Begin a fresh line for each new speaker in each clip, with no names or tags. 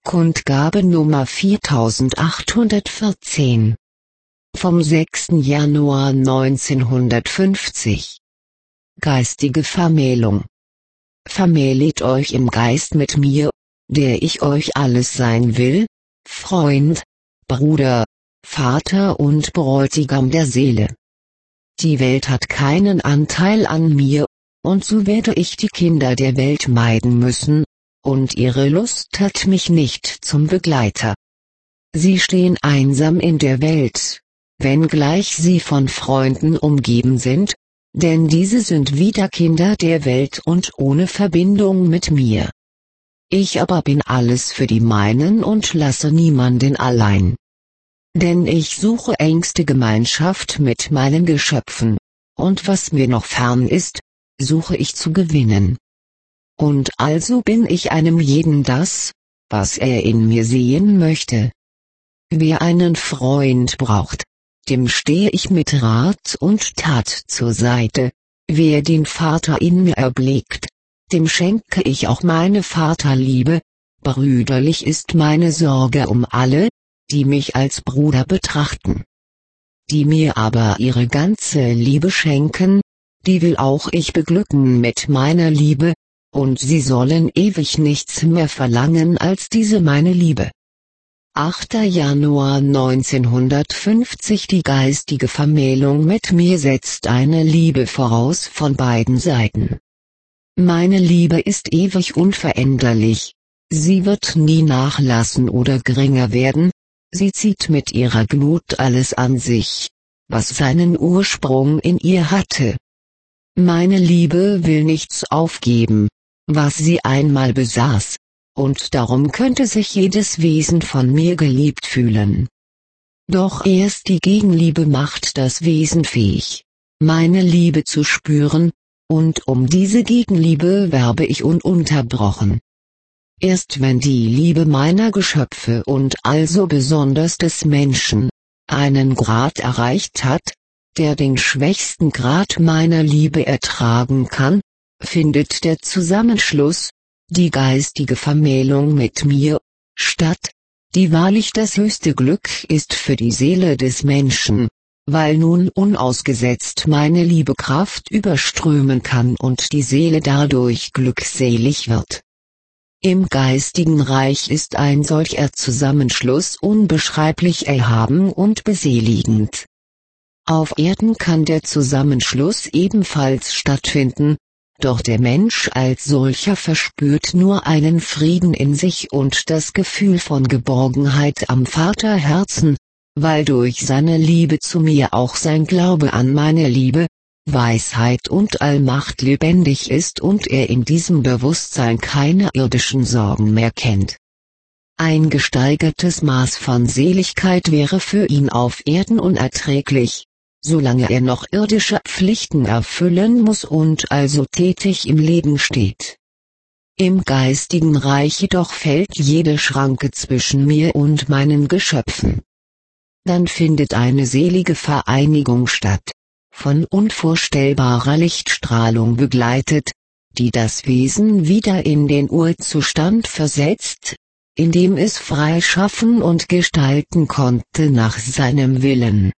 Kundgabe Nummer 4814 vom 6. Januar 1950. Geistige Vermählung. Vermählet euch im Geist mit mir, der ich euch alles sein will, Freund, Bruder, Vater und Bräutigam der Seele. Die Welt hat keinen Anteil an mir, und so werde ich die Kinder der Welt meiden müssen, und ihre Lust hat mich nicht zum Begleiter. Sie stehen einsam in der Welt, wenngleich sie von Freunden umgeben sind, denn diese sind wieder Kinder der Welt und ohne Verbindung mit mir. Ich aber bin alles für die meinen und lasse niemanden allein. Denn ich suche engste Gemeinschaft mit meinen Geschöpfen, und was mir noch fern ist, suche ich zu gewinnen. Und also bin ich einem jeden das, was er in mir sehen möchte. Wer einen Freund braucht, dem stehe ich mit Rat und Tat zur Seite, wer den Vater in mir erblickt, dem schenke ich auch meine Vaterliebe, brüderlich ist meine Sorge um alle, die mich als Bruder betrachten. Die mir aber ihre ganze Liebe schenken, die will auch ich beglücken mit meiner Liebe, und sie sollen ewig nichts mehr verlangen als diese meine Liebe. 8. Januar 1950. Die geistige Vermählung mit mir setzt eine Liebe voraus von beiden Seiten. Meine Liebe ist ewig unveränderlich, sie wird nie nachlassen oder geringer werden, sie zieht mit ihrer Glut alles an sich, was seinen Ursprung in ihr hatte. Meine Liebe will nichts aufgeben, was sie einmal besaß, und darum könnte sich jedes Wesen von mir geliebt fühlen. Doch erst die Gegenliebe macht das Wesen fähig, meine Liebe zu spüren, und um diese Gegenliebe werbe ich ununterbrochen. Erst wenn die Liebe meiner Geschöpfe und also besonders des Menschen einen Grad erreicht hat, der den schwächsten Grad meiner Liebe ertragen kann, findet der Zusammenschluss, die geistige Vermählung mit mir, statt, die wahrlich das höchste Glück ist für die Seele des Menschen, weil nun unausgesetzt meine Liebekraft überströmen kann und die Seele dadurch glückselig wird. Im geistigen Reich ist ein solcher Zusammenschluss unbeschreiblich erhaben und beseligend. Auf Erden kann der Zusammenschluss ebenfalls stattfinden, doch der Mensch als solcher verspürt nur einen Frieden in sich und das Gefühl von Geborgenheit am Vaterherzen, weil durch seine Liebe zu mir auch sein Glaube an meine Liebe, Weisheit und Allmacht lebendig ist und er in diesem Bewusstsein keine irdischen Sorgen mehr kennt. Ein gesteigertes Maß von Seligkeit wäre für ihn auf Erden unerträglich, solange er noch irdische Pflichten erfüllen muss und also tätig im Leben steht. Im geistigen Reich jedoch fällt jede Schranke zwischen mir und meinen Geschöpfen. Dann findet eine selige Vereinigung statt, von unvorstellbarer Lichtstrahlung begleitet, die das Wesen wieder in den Urzustand versetzt, in dem es frei schaffen und gestalten konnte nach seinem Willen.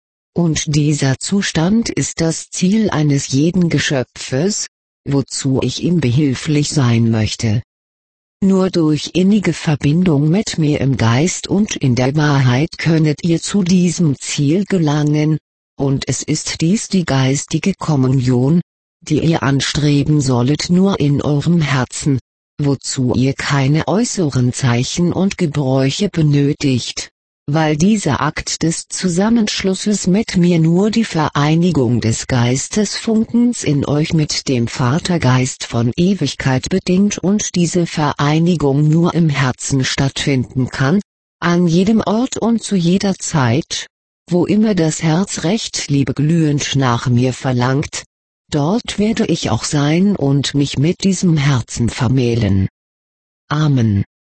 Und dieser Zustand ist das Ziel eines jeden Geschöpfes, wozu ich ihm behilflich sein möchte. Nur durch innige Verbindung mit mir im Geist und in der Wahrheit könnet ihr zu diesem Ziel gelangen, und es ist dies die geistige Kommunion, die ihr anstreben sollet nur in eurem Herzen, wozu ihr keine äußeren Zeichen und Gebräuche benötigt, weil dieser Akt des Zusammenschlusses mit mir nur die Vereinigung des Geistesfunkens in euch mit dem Vatergeist von Ewigkeit bedingt und diese Vereinigung nur im Herzen stattfinden kann, an jedem Ort und zu jeder Zeit, wo immer das Herz recht liebeglühend nach mir verlangt, dort werde ich auch sein und mich mit diesem Herzen vermählen. Amen.